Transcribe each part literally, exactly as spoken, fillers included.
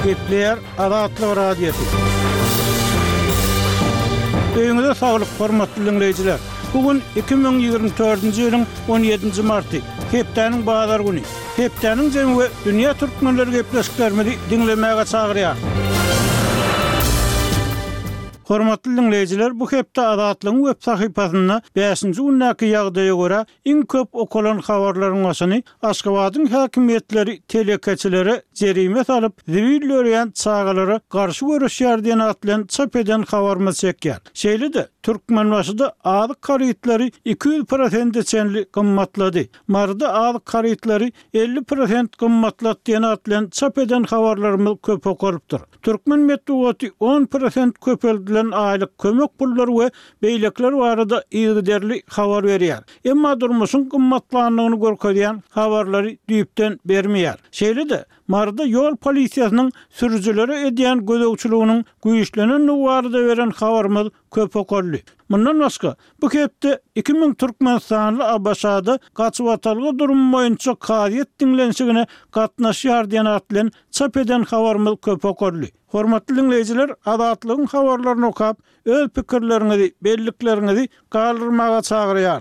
Kepler Adatlı Radyosu. Öňüňizde saglyk, hormatly dinleýijiler. Bugün iki bin ýygrimi dördünji ýylyň on ýedinji marty, hepdeniň bazar güni. Hepdeniň jemy we dünýä türkmenleri gepleşiklerimizi dinlemäge çagyrýar. Hormatly dinleýijiler, bu hepde Adatlyň web sahypasynda beşinji günnäki ýagdaýa görä iň köp okulan habarlaryň başyny Aşgabatyň häkimetleri, telekeçileri jerime salyp, zibil öýän çagalary garşy görüşýär diýen atlan çap eden habarmy çekýär. Şeýle-de Türkmen başyda adyk karytları iki yüz prosent çenli gymmatlady. Marda adyk karytları elli prosent gymmatlady diýen atlan çap eden habarlarymyz köp okulypdyr. Türkmen medeniýeti on prosent köpeldilen aylyk kömek pullary we beýlekler barada ýygyderli habar berýär. Emma durmuşyň gymmatlanlygyny görkezýän habarlary düýpden bermeýär. Şeýle-de marda ýol polisiýasynyň sürüjileri edýän gözegçiliginiň güýçlenen barada beren habarymyz köp okurly. Mundan başga, bu hepde iki bin Türkmen sanly Abaşada gaçyp atalgy durum boýunça karyat dinlenşigine gatnaşýar diýen atlan çap eden habarymyz köp okurly. Hormatly dinleýijiler, Adatlyň habarlaryny okap, öz pikirleriňizi, belliklerinizi galdyrmaga çagyrýar.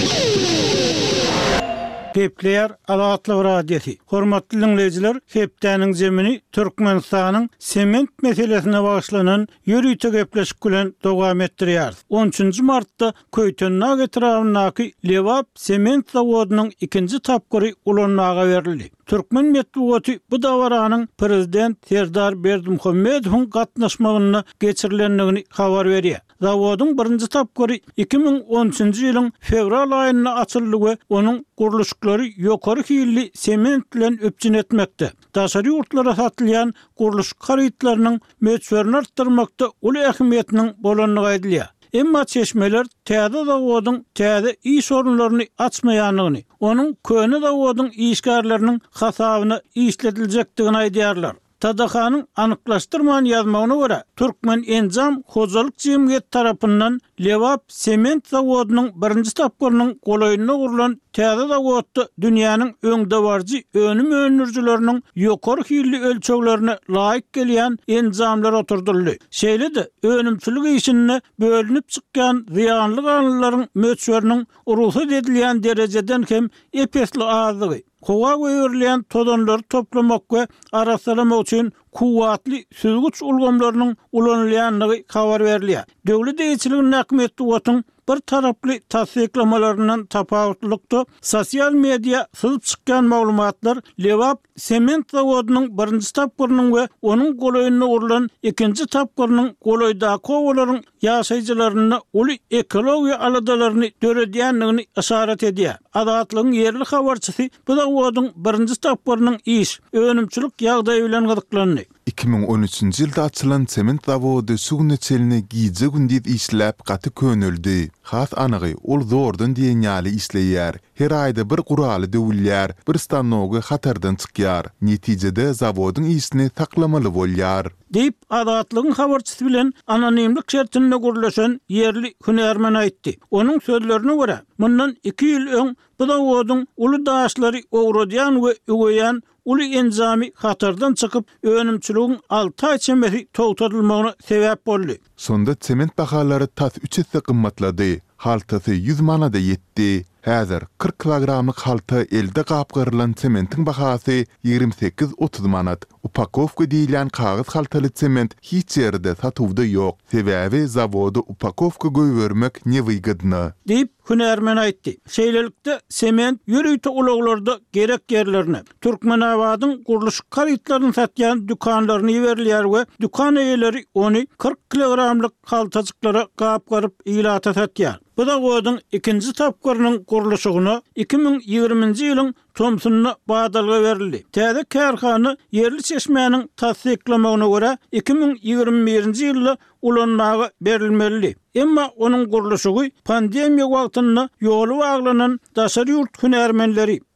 Kepler Adatly Radyosu. Hormatly dinleýijiler, hepdeniň jemini Türkmenistanyň sement meselesine bagyşlanan ýürüýte gepleşik bilen dowam etdirýär. on üçinji martda Köýtönnag etrafyndaky Lewap sement zawodynyň ikinji tapgyry ulanmaga berildi. Türkmen medeniýeti bu dawaranyň prezident Serdar Berdimuhammedowyň gatnaşmagyna geçirilendigini habar berýär. Zawodyň birinji tapgyry iki bin on üçinji ýylyň fevral aýynda açyldy we onuň guruluşlary ýokary hilli sement bilen öpçün etmekde. Daşary ýurtlara satylýan guruluş karytlarynyň möçberini artdyrmakda uly ähmiýetiniň bolanlygy aýdylýar. Emma çeşmeler täze zawodyň täze iş sorunlaryny açmaýanlygyny, onuň köne zawodyň işgärleriniň hasabyna işletiljekdigini aýdýarlar. Tadahanyň anyklaşdyrman ýazmagyna görä, Türkmen Enzam Hojalyk Jemgyýeti tarapyndan Lewap sement zawodynyň birinji tapgyrynyň golaýyna gurulan täze zawodda dünýäniň öňde barjy önüm önürjileriniň ýokary hilli ölçeklerine laýyk gelýän enzamlar oturdyldy. Şeýle-de önümçilik işine bölünip çykkan ziýanly ganlylaryň möçberiniň urusat edilýän derejeden hem epesli azlygy, kowa göýürilýän tozanlary toplamak we arasalamak üçin kuwatly süzgüç ulgamlarynyň ulanylýanlygy habar berilýär. Döwlet eýçiliginiň häkimetli wagtyň bir taraply tasdiklamalarinden tapawutlykda sosial media syzyp çykkan maglumatlar Lewap sement zawodynyň birinji tapgyrynyň we onuň golaýyna urulan ikinji tapgyrynyň golaýda kowalaryň ýaşaýjylaryna uly ekologiýa aladalaryny döredýänligini işaret edýär. Adatlyň ýerli habarçysy bu zawodyň birinji tapgyrynyň iş, önümçilik ýagdaýy bilen gyzyklandy. iki bin on üçinji ýylda açylan sement zawody sugny çeline giýje gündüz işläp gaty könüldi. Has anygy ol zordan diýen ýaly işleýär. Her aýda bir guraly döwülýär, bir stanogy hatardan çykýar. Netijede zawodyň işini taklamaly bolýar. Deyip Adatlyň habarçysy bilen anonimlik şertinde gurulşan ýerli hünärmen aýtdy. Onuň sözlerine görä, mundan iki ýyl öň bu zawodyň uly daşlary owradýan we ögeýän uly enzami hatardan çykyp önümçiligiň alty ay çemberi togtatylmagyna sebäp boldy. Sonda sement bahalary tas üç esse gymmatlady. Haltasy yüz manada ýetdi. Häzir kırk kilogramlyk halta elde gapgyrylan sementiň bahasy ýygrimi sekiz otuz manat. Upakowka diýilen kağız haltaly sement hiç ýerde satywda ýok. Sebäbi zawody upakowka goýbermek newygydyna. Diýip hünärmen aýtdy. Şeýlelikde sement ýürüýte ulaglarda gerek ýerlerine Türkmenabadyň guruluş karytlaryny satýan dükanlaryny ýeberler we dükan eýeleri ony kırk kilogramlyk haltacyklara gapgaryp ýylata satýar. Bu da goýdyň ikinji tapgyrynyň guruluşyna iki bin ýygrimiňji ýylyň Tomsunyna badalga berildi. Täze kärhana ýerli çeşmäniň tasdiklamagyna görä iki bin ýygrimi birinji ýylda ulanmaga berilmeli. Emma onuň guruluşy pandemiýa wagtynda ýoly baglanan daşary ýurt hünärmenleri,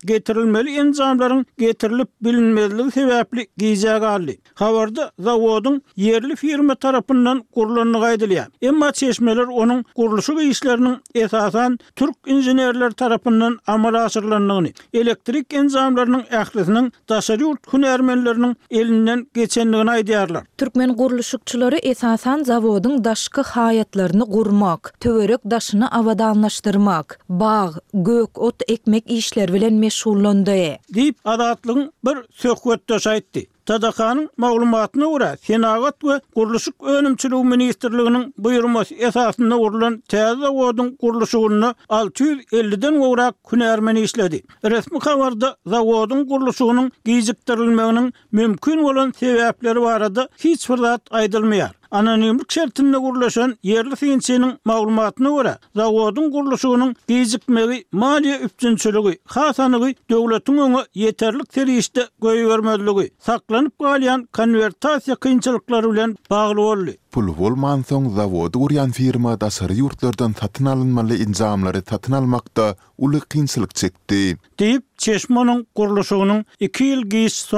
getirilmeli enzamlaryň getirilip bilinmezligi sebäpli giýjäge aldy. Habarda zawodun yerli firma tarapyndan gurulanyny aýdylýar. Emma çeşmeler onuň guruluşy işleriniň esasan türk injenerler tarapyndan amala aşyrylanyny, elektrik enzamlarynyň ählisiniň daşary ýurt hünärmenleriniň elinden geçenligini aýdýarlar. Türkmen guruluşçylary esasan zawodun daşky haýatlaryny gurmak, töwerek daşyny awadanlaşdyrmak, bağ, gök, ot ekmek işler bilen meşgullandy. Diýip adatlygyň bir söhbetde aýtdy. Tadakanyň maglumatyna görä, Senagat we Guruluşyk Önümçiligi Ministrliginiň buýrmasy esasynda urulan täze zawodun guruluşyny alty ýüz elliden gowrak hünärmen işledi. Resmi habarda zawodun guruluşynyň giýjikdirilmeginiň mümkin bolan sebäpleri barada hiç bir zat aýdylmaýar. Anonimlik şertinde gurulaşan yerli fiýensiniň maglumatyna görä, zawodun guruluşynyň giýjikmegi, maliýe üpçünçiligi, hasanygy döwletiň öňe ýeterlik terişde goýbermezligi, saklanyp galýan konvertasiýa kynçylyklary bilen bagly boldy. Pul bolman soň zawod urýan firma daşary ýurtlardan satyn alynmaly enzamlary satyn almakda uly kynçylyk çekdi. Diýip Çeşmeň guruluşynyň iki ýyl giýiş